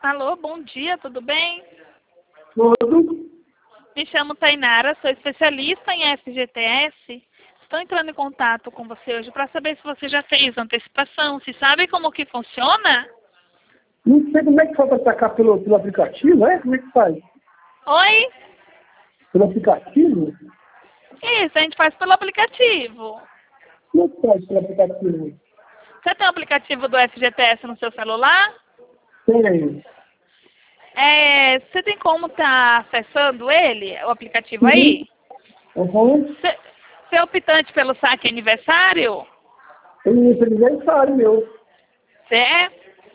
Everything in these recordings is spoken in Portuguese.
Alô, bom dia, tudo bem? Tudo. Me chamo Tainara, sou especialista em FGTS. Estou entrando em contato com você hoje para saber se você já fez antecipação, se sabe como que funciona? Não sei como é que faz para sacar pelo aplicativo, é? Como é que faz? Oi? Pelo aplicativo? Isso, a gente faz pelo aplicativo. Como é que faz pelo aplicativo? Você tem o aplicativo do FGTS no seu celular? Tem. Você tem como estar acessando ele, o aplicativo aí? Uhum. Você é optante pelo saque aniversário? Tem esse aniversário meu. Você é?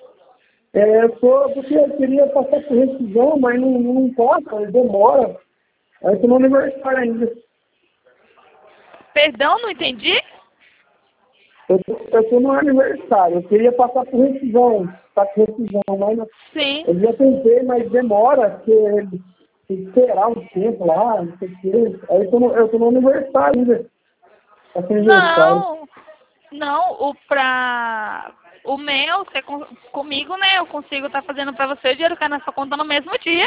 Porque eu queria passar por rescisão, mas não posso, demora. Aí tô no aniversário ainda. Perdão, não entendi? Eu tô no aniversário, eu queria passar por rescisão, tá com rescisão, mas Sim. eu já tentei, mas demora, porque tem que esperar um tempo lá, não sei o quê. Aí eu tô no aniversário ainda. Tá com aniversário. Não, o meu, comigo, né, eu consigo estar fazendo para você, o dinheiro cai na sua conta no mesmo dia.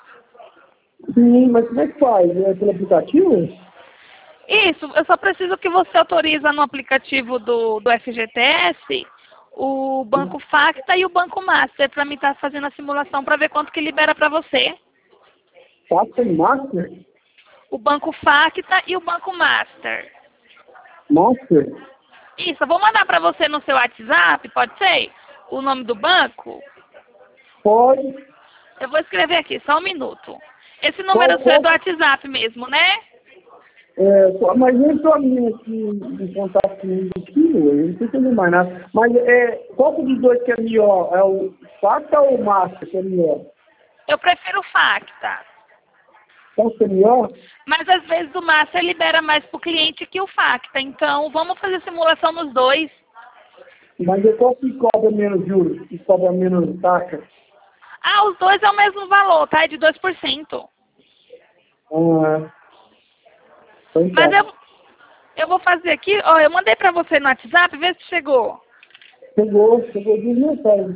Sim, mas como é que faz? É pelo aplicativo? Isso, eu só preciso que você autoriza no aplicativo do FGTS o Banco Facta e o Banco Master para mim estar fazendo a simulação para ver quanto que libera para você. Passa em Master? O Banco Facta e o Banco Master. Master? Isso, eu vou mandar para você no seu WhatsApp, pode ser? O nome do banco? Pode. Eu vou escrever aqui, só um minuto. Esse número seu é do WhatsApp mesmo, né? Mas entrou a minha aqui em contato comigo aqui, eu não sei entender mais nada. Mas qual dos dois que é melhor? É o Facta ou o Master que é melhor? Eu prefiro o Facta. Qual que é melhor? Mas às vezes o Master libera mais para o cliente que o Facta. Então vamos fazer simulação nos dois. Mas qual que cobra menos juros? Que cobra menos taxa? Ah, os dois é o mesmo valor, tá? É de 2%. Ah, então Mas tá. eu vou fazer aqui, ó, eu mandei para você no WhatsApp, vê se chegou. Chegou duas mensagens.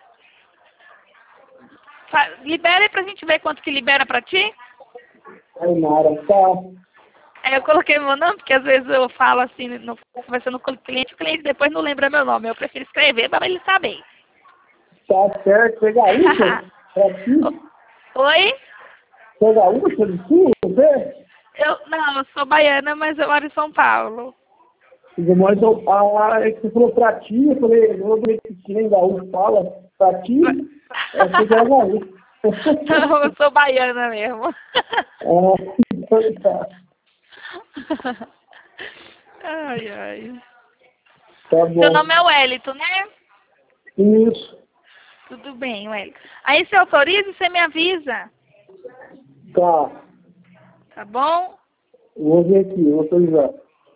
Libera aí pra gente ver quanto que libera pra ti. Tainara, tá. Aí eu coloquei meu nome, porque às vezes eu falo assim, conversando com o cliente depois não lembra meu nome. Eu prefiro escrever para ele saber. Tá certo. Você é gaúcha? Pra ti? Oi? Você é gaúcha do sul? Você? Não, eu sou baiana, mas eu moro em São Paulo. Você mora em São Paulo. É que você falou pra ti, eu falei, eu vou ver que nem gaúcho fala. Pra ti, você já é gaúcho. Não, eu sou baiana mesmo. Então tá. Ai, ai. Tá Seu nome bom. é Wellington, né? Isso. Tudo bem, Wellington. Aí você autoriza e você me avisa, Tá. tá bom? Eu vou ver aqui, eu vou autorizar.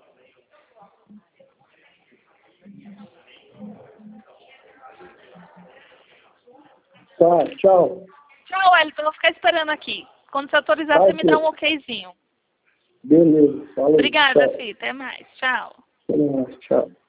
Tá, tchau. Tchau, Wellington. Eu vou ficar esperando aqui. Quando você autorizar, Vai você me dá um ter. okzinho. Beleza. Falou. Obrigada, Tchau. Fih. Até mais. Tchau. Até mais. Tchau.